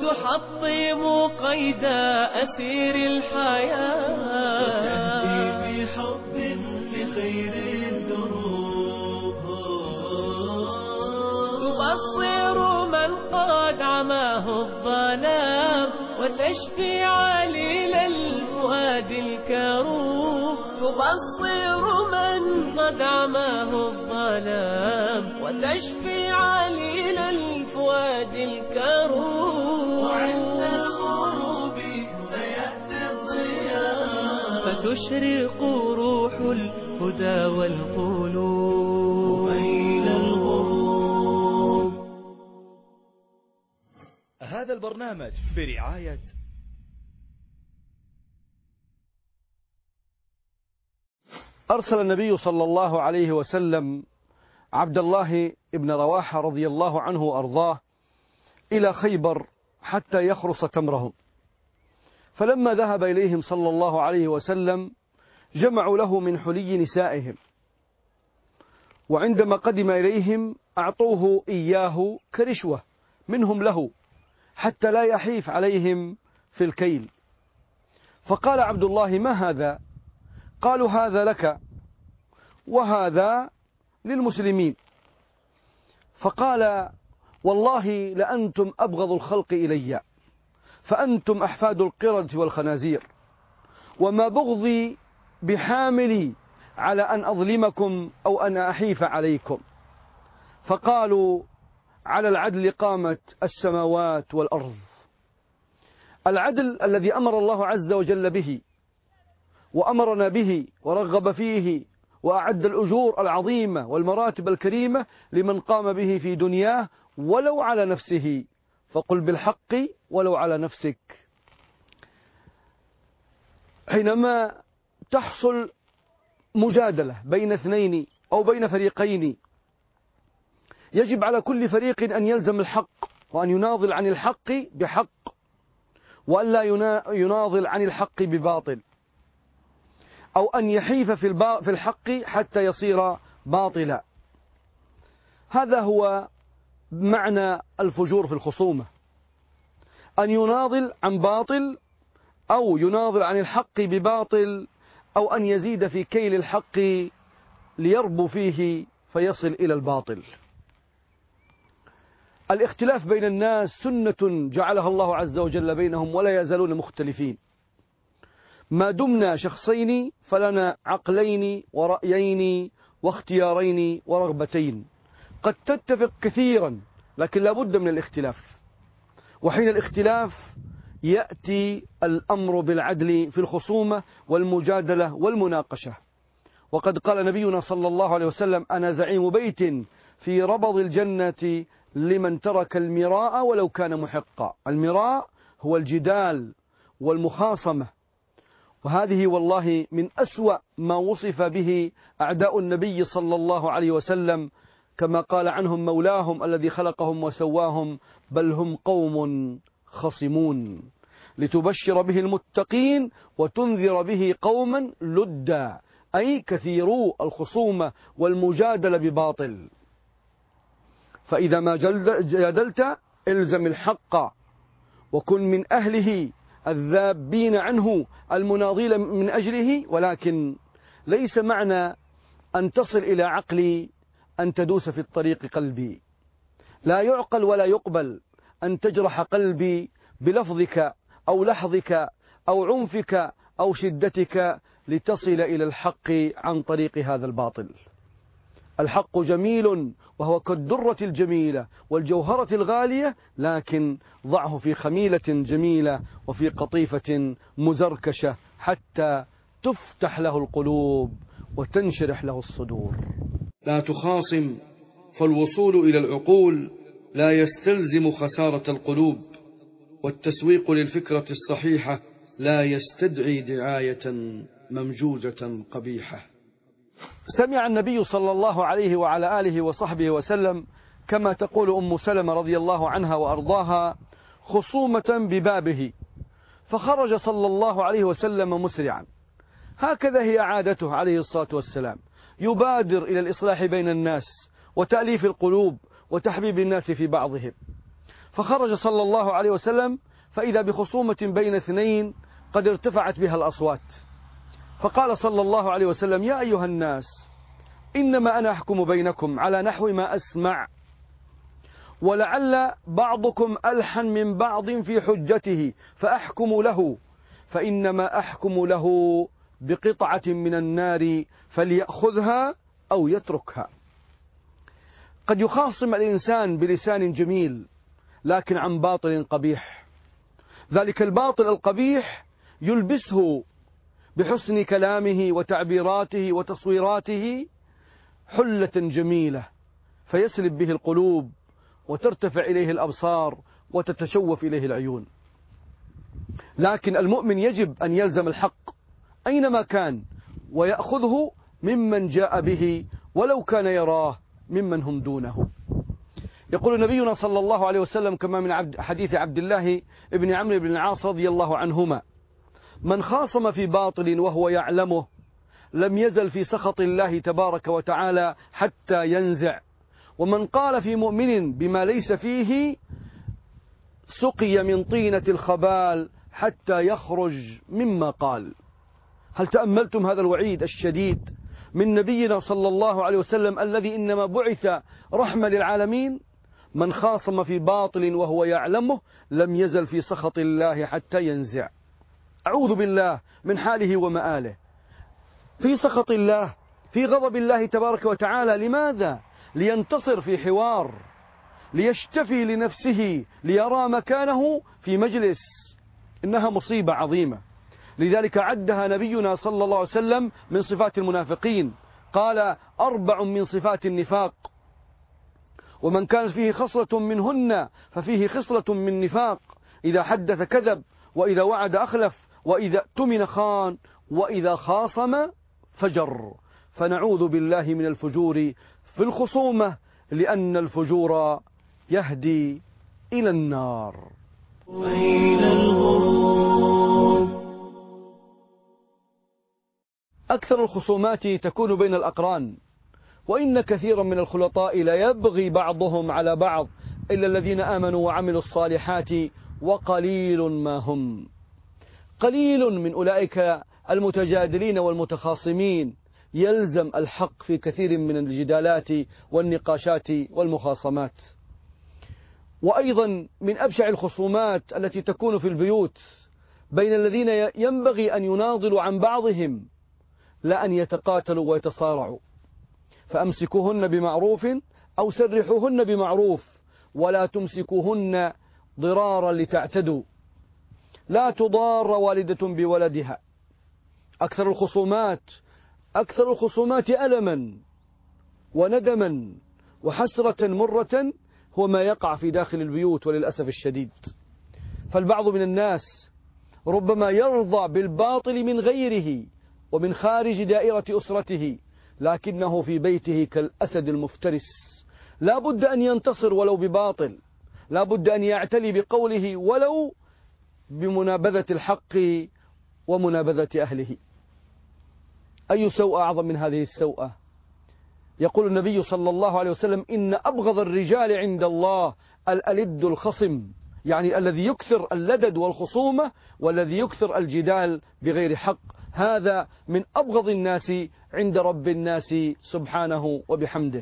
تحطم قيد أسير الحياة، وتهدي بحب لخير الدروب، تبصر من قد عماه الظلام، وتشفي عليل الفؤاد الكروب. تبصر من قد عماه الظلام، وتشفي عليل الفؤاد الكروب. وعند الغروب فيأتي الضياء، فتشرق روح الهدى والقلوب بين الغروب. هذا البرنامج برعاية أرسل النبي صلى الله عليه وسلم عبد الله بن رواحة رضي الله عنه وأرضاه إلى خيبر حتى يخرص تمرهم، فلما ذهب إليهم صلى الله عليه وسلم جمعوا له من حلي نسائهم، وعندما قدم إليهم أعطوه إياه كرشوة منهم له حتى لا يحيف عليهم في الكيل. فقال عبد الله: ما هذا؟ قالوا: هذا لك وهذا للمسلمين. فقال: والله لأنتم أبغض الخلق إلي، فأنتم أحفاد القردة والخنازير، وما بغضي بحاملي على أن أظلمكم أو أن أحيف عليكم. فقالوا: على العدل قامت السماوات والأرض. العدل الذي أمر الله عز وجل به وأمرنا به ورغب فيه وأعد الأجور العظيمة والمراتب الكريمة لمن قام به في دنياه ولو على نفسه، فقل بالحق ولو على نفسك. حينما تحصل مجادلة بين اثنين أو بين فريقين، يجب على كل فريق أن يلزم الحق وأن يناضل عن الحق بحق، وأن لا يناضل عن الحق بباطل، أو أن يحيف في الحق حتى يصير باطلا. هذا هو معنى الفجور في الخصومة، أن يناضل عن باطل أو يناضل عن الحق بباطل، أو أن يزيد في كيل الحق ليربو فيه فيصل إلى الباطل. الاختلاف بين الناس سنة جعلها الله عز وجل بينهم، ولا يزالون مختلفين. ما دمنا شخصين فلنا عقلين ورأيين واختيارين ورغبتين، قد تتفق كثيرا لكن لا بد من الاختلاف، وحين الاختلاف يأتي الأمر بالعدل في الخصومة والمجادلة والمناقشة. وقد قال نبينا صلى الله عليه وسلم: أنا زعيم بيت في ربض الجنة لمن ترك المراء ولو كان محقا. المراء هو الجدال والمخاصمة، وهذه والله من أسوأ ما وصف به أعداء النبي صلى الله عليه وسلم، كما قال عنهم مولاهم الذي خلقهم وسواهم: بل هم قوم خصمون، لتبشر به المتقين وتنذر به قوما لدا، أي كثيرو الخصومة والمجادلة بباطل. فإذا ما جادلت الزم الحق وكن من أهله الذابين عنه المناضين من أجله، ولكن ليس معنى أن تصل إلى عقلي أن تدوس في الطريق قلبي. لا يعقل ولا يقبل أن تجرح قلبي بلفظك أو لحظك أو عنفك أو شدتك لتصل إلى الحق عن طريق هذا الباطل. الحق جميل وهو كالدرة الجميلة والجوهرة الغالية، لكن ضعه في خميلة جميلة وفي قطيفة مزركشة حتى تفتح له القلوب وتنشرح له الصدور. لا تخاصم، فالوصول إلى العقول لا يستلزم خسارة القلوب، والتسويق للفكرة الصحيحة لا يستدعي دعاية ممجوجة قبيحة. سمع النبي صلى الله عليه وعلى آله وصحبه وسلم كما تقول أم سلمة رضي الله عنها وأرضاها خصومة ببابه، فخرج صلى الله عليه وسلم مسرعا. هكذا هي عادته عليه الصلاة والسلام، يبادر إلى الإصلاح بين الناس وتأليف القلوب وتحبيب الناس في بعضهم. فخرج صلى الله عليه وسلم فإذا بخصومة بين اثنين قد ارتفعت بها الأصوات، فقال صلى الله عليه وسلم: يا أيها الناس، إنما أنا أحكم بينكم على نحو ما أسمع، ولعل بعضكم ألحن من بعض في حجته فأحكم له، فإنما أحكم له بقطعة من النار فليأخذها أو يتركها. قد يخاصم الإنسان بلسان جميل لكن عن باطل قبيح، ذلك الباطل القبيح يلبسه بحسن كلامه وتعبيراته وتصويراته حلة جميلة فيسلب به القلوب وترتفع إليه الأبصار وتتشوف إليه العيون. لكن المؤمن يجب أن يلزم الحق أينما كان ويأخذه ممن جاء به ولو كان يراه ممن هم دونه. يقول نبينا صلى الله عليه وسلم كما من حديث عبد الله بن عمرو بن العاص رضي الله عنهما: من خاصم في باطل وهو يعلمه لم يزل في سخط الله تبارك وتعالى حتى ينزع، ومن قال في مؤمن بما ليس فيه سقي من طينة الخبال حتى يخرج مما قال. هل تأملتم هذا الوعيد الشديد من نبينا صلى الله عليه وسلم الذي إنما بعث رحمة للعالمين؟ من خاصم في باطل وهو يعلمه لم يزل في سخط الله حتى ينزع. أعوذ بالله من حاله ومآله، في سخط الله، في غضب الله تبارك وتعالى. لماذا؟ لينتصر في حوار، ليشتفي لنفسه، ليرى مكانه في مجلس. إنها مصيبة عظيمة. لذلك عدها نبينا صلى الله عليه وسلم من صفات المنافقين، قال: 4 من صفات النفاق، ومن كانت فيه خصلة منهن ففيه خصلة من نفاق: إذا حدث كذب، وإذا وعد أخلف، وإذا اؤتمن خان، وإذا خاصم فجر. فنعوذ بالله من الفجور في الخصومة، لأن الفجور يهدي إلى النار وإلى الغروب. أكثر الخصومات تكون بين الأقران، وإن كثيرا من الخلطاء لا يبغي بعضهم على بعض إلا الذين آمنوا وعملوا الصالحات وقليل ما هم. قليل من أولئك المتجادلين والمتخاصمين يلزم الحق في كثير من الجدالات والنقاشات والمخاصمات. وأيضا من أبشع الخصومات التي تكون في البيوت بين الذين ينبغي أن يناضلوا عن بعضهم لا أن يتقاتلوا ويتصارعوا. فأمسكوهن بمعروف أو سرحوهن بمعروف، ولا تمسكوهن ضرارا لتعتدوا. لا تضار والدة بولدها. أكثر الخصومات ألما وندما وحسرة مرة هو ما يقع في داخل البيوت، وللأسف الشديد. فالبعض من الناس ربما يرضى بالباطل من غيره ومن خارج دائرة أسرته، لكنه في بيته كالأسد المفترس، لا بد أن ينتصر ولو بباطل، لا بد أن يعتلي بقوله ولو بمنابذة الحق ومنابذة أهله. أي سوء أعظم من هذه السوءة؟ يقول النبي صلى الله عليه وسلم: إن أبغض الرجال عند الله الألد الخصم، يعني الذي يكثر اللدد والخصومة والذي يكثر الجدال بغير حق. هذا من أبغض الناس عند رب الناس سبحانه وبحمده.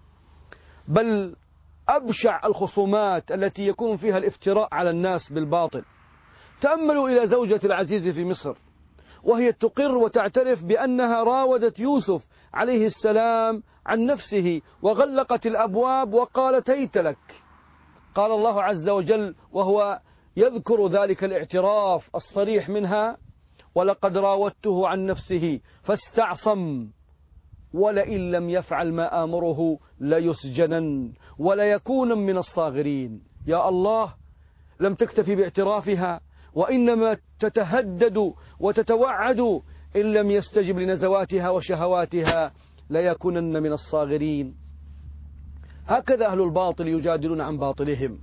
بل أبشع الخصومات التي يكون فيها الافتراء على الناس بالباطل. تأملوا إلى زوجة العزيز في مصر وهي تقر وتعترف بأنها راودت يوسف عليه السلام عن نفسه وغلقت الأبواب وقالت: هيت لك. قال الله عز وجل وهو يذكر ذلك الاعتراف الصريح منها: ولقد راودته عن نفسه فاستعصم ولئن لم يفعل ما آمره ليسجنن وليكون من الصاغرين. يا الله، لم تكتفي باعترافها وإنما تتهدد وتتوعد: إن لم يستجب لنزواتها وشهواتها ليكونن من الصاغرين. هكذا أهل الباطل يجادلون عن باطلهم،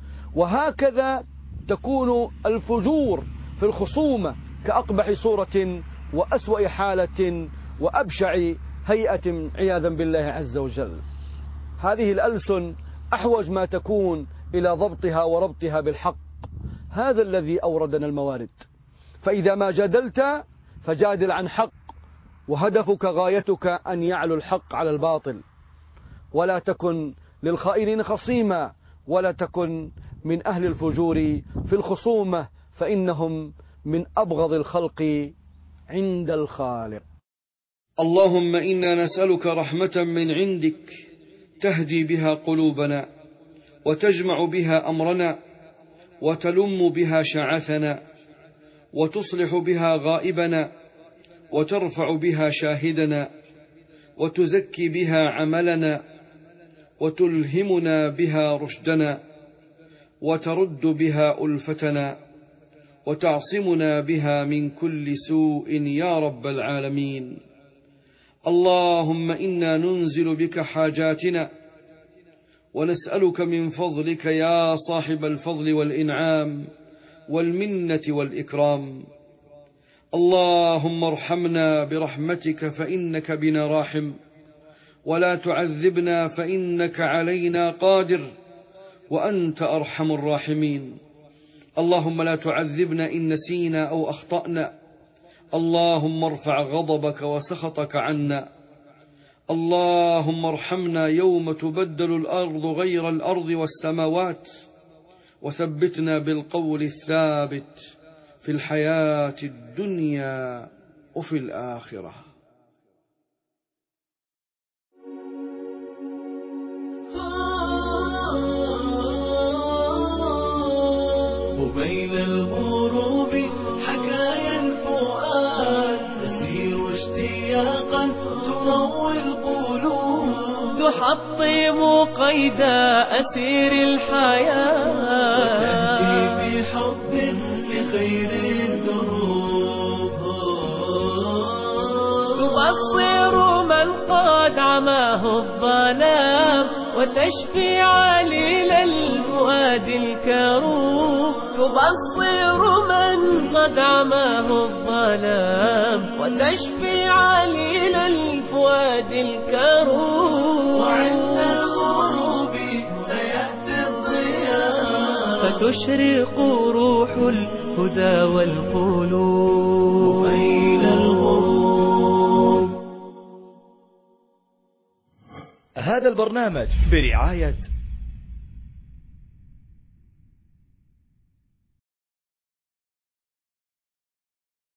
وهكذا تكون الفجور في الخصومة كأقبح صورة وأسوأ حالة وأبشع هيئة عياذا بالله عز وجل. هذه الألسن أحوج ما تكون إلى ضبطها وربطها بالحق. هذا الذي أوردنا الموارد. فإذا ما جادلت فجادل عن حق، وهدفك غايتك أن يعلو الحق على الباطل، ولا تكن للخائنين خصيما، ولا تكن من أهل الفجور في الخصومة، فإنهم من أبغض الخلق عند الخالق. اللهم إنا نسألك رحمة من عندك تهدي بها قلوبنا، وتجمع بها أمرنا، وتلم بها شعثنا، وتصلح بها غائبنا، وترفع بها شاهدنا، وتزكي بها عملنا، وتلهمنا بها رشدنا، وترد بها ألفتنا، وتعصمنا بها من كل سوء يا رب العالمين. اللهم إنا ننزل بك حاجاتنا، ونسألك من فضلك يا صاحب الفضل والإنعام والمنة والإكرام. اللهم ارحمنا برحمتك فإنك بنا راحم، ولا تعذبنا فإنك علينا قادر، وأنت أرحم الراحمين. اللهم لا تعذبنا إن نسينا أو أخطأنا. اللهم ارفع غضبك وسخطك عنا. اللهم ارحمنا يوم تبدل الأرض غير الأرض والسماوات، وثبتنا بالقول الثابت في الحياة الدنيا وفي الآخرة. وبين الغروب حكايا الفؤاد تسير اشتياقا تروي القلوب، تحطم قيد أسير الحياة، وتهدي بحب لخير الدروب، تبصر من قد عماه الظلام، وتشفي عليل الفؤاد الكروب. تبصر من قد عماه الظلام، وتشفي عليل الفؤاد الكروب. وعند الغروب سيأتي الضياء، فتشرق روح الهدى والقلوب. وبين الغروب. هذا البرنامج برعاية